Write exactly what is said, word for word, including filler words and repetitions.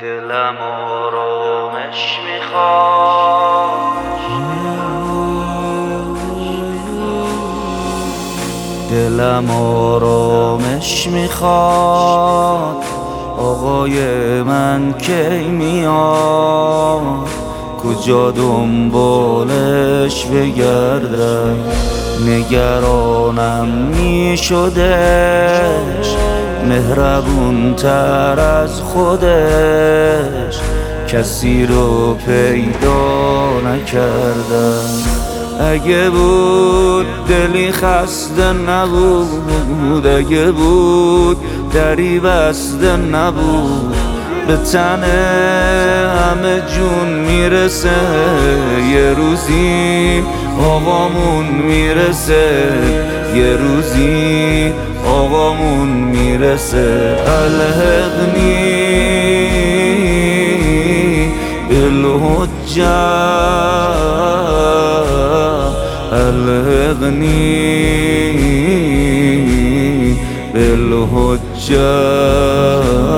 دلم آرامش میخواد، دلم آرامش میخواد، آقای من کی میاد؟ کجا دنبالش بگردم؟ نگرانم میشدش، مهربون تر از خودش کسی رو پیدا نکردم. اگه بود دلی خسته نبود، اگه بود دری بسته نبود، به تن همه جون میرسه یه روزی آقامون میرسه، یه روزی آقامون میرسه. الحقنی بالحجة، الحقني بالحجة.